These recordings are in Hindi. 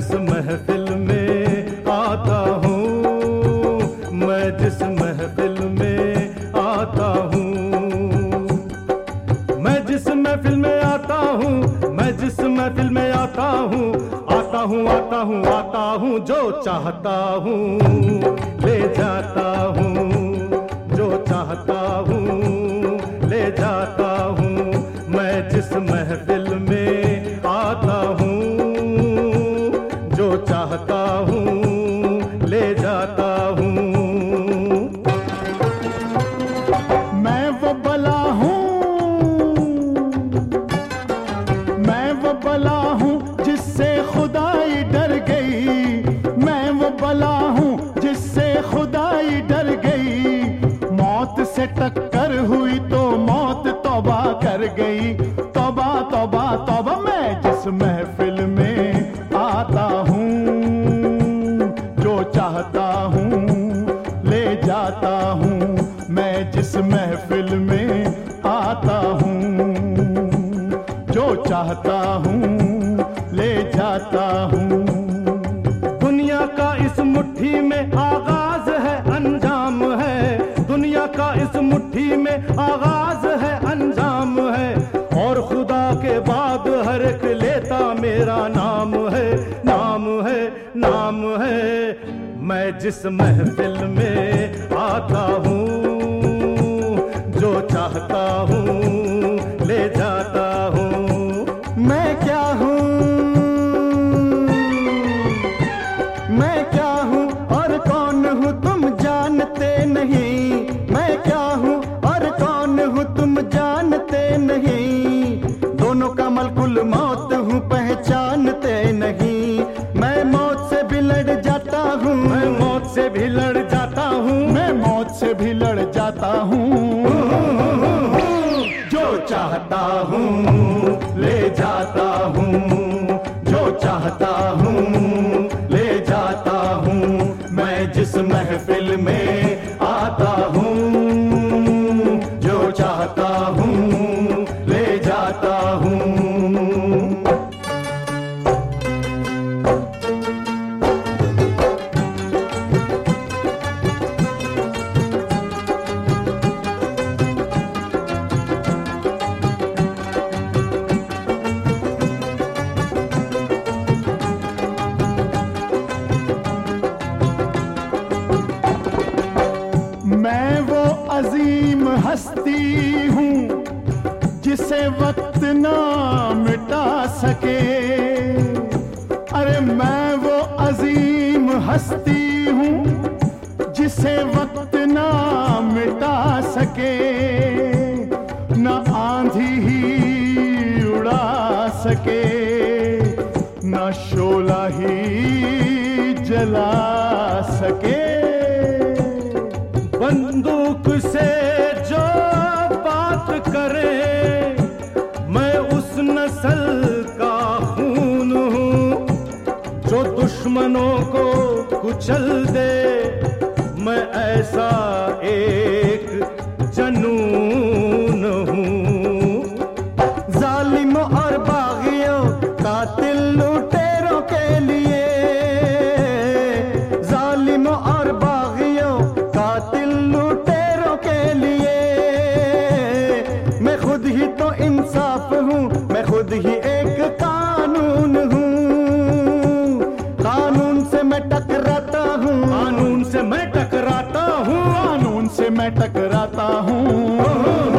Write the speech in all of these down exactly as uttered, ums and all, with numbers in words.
जिस महफिल में आता हूँ, मैं जिस महफिल में आता हूँ, मैं जिस महफिल में आता हूँ, मैं जिस महफिल में आता हूँ, आता हूँ आता हूँ आता हूँ, जो चाहता हूँ ले जाता हूँ, जो चाहता हूँ ले जाता हूँ, मैं जिस महफिल में आता हूँ, जो चाहता हूँ ले जाता हूँ। मैं वो बला हूँ, मैं वो बला हूँ जिससे खुदाई डर गई, मैं वो बला हूँ जिससे खुदाई डर गई, मौत से टक्कर हुई तो मौत तौबा कर गई, तौबा तौबा तौबा। मैं जिस महफिल में आता हूँ, जो चाहता हूँ ले जाता हूँ, मैं जिस महफिल में आता हूँ, जो चाहता हूँ ले जाता हूँ। दुनिया का इस मुट्ठी में आगाज है अंजाम है, दुनिया का इस मुट्ठी में आगाज है अंजाम है, और खुदा के बाद हर एक लेता मेरा नाम है, नाम है, नाम है। मैं जिस महफिल में आता हूँ, जो चाहता हूँ ले जाता हूँ। मैं क्या हूँ, मैं क्या हूँ और कौन हूँ तुम जानते नहीं, मैं क्या हूँ और कौन हूँ तुम जानते नहीं, दोनों का मलकुल मौत हूँ पहचानते नहीं, मैं मौत से भी लड़ जाता हूँ, मैं मौत से भी लड़ जाता हूँ, मैं मौत से भी लड़ जाता हूँ, जो चाहता हूँ ले जाता हूँ, जो चाहता हूँ ले जाता हूँ, मैं जिस महफिल में आता हूँ, जो चाहता हूँ ले जाता हूँ। मैं वो अजीम हस्ती हूँ जिसे वक्त ना मिटा सके, अरे मैं वो अजीम हस्ती हूँ जिसे वक्त ना मिटा सके, न आंधी ही उड़ा सके, न शोला ही जला सके। बंदूक से जो बात करे, मैं उस नस्ल का खून हूँ, जो दुश्मनों को कुचल दे, मैं ऐसा एक जनून हूँ। जालिम और बागियों कातिल लुटेरों के लिए, जालिम और बागियों कातिल लुटेरों के लिए, मैं खुद ही तो इंसाफ हूँ, मैं खुद ही एक कानून हूँ, कानून से मैं टकराता हूँ, कानून से मैं टकराता हूँ, कानून से मैं टकराता हूँ।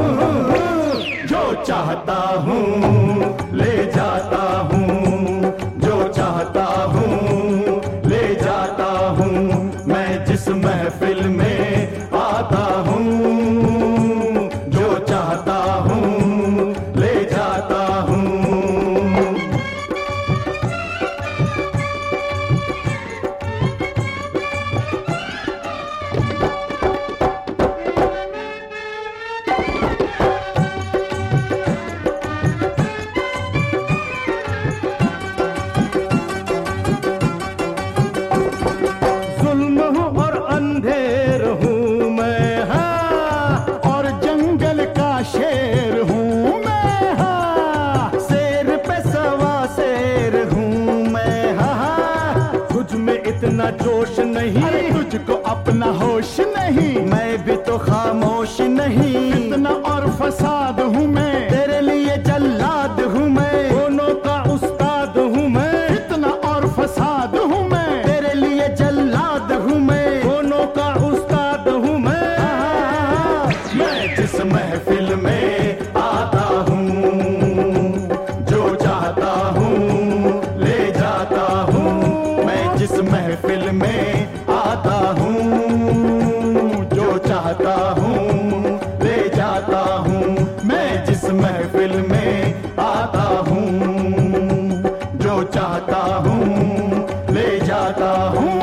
इतना जोश नहीं, अरे तुझको अपना होश नहीं, मैं भी तो खामोश नहीं, फितना और फसाद हूँ मैं, तेरे लिए जल्लाद हूँ मैं, दोनों का उस्ताद हूँ मैं, फितना और फसाद हूँ मैं, तेरे लिए जल्लाद हूँ मैं, दोनों का उस्ताद हूँ मैं। मैं जिस महफिल में आता हूँ, जो चाहता हूँ ले जाता हूँ, मैं जिस महफिल में आता हूँ, जो चाहता हूँ ले जाता हूँ, मैं जिस महफिल में आता हूँ, जो चाहता हूँ ले जाता हूँ।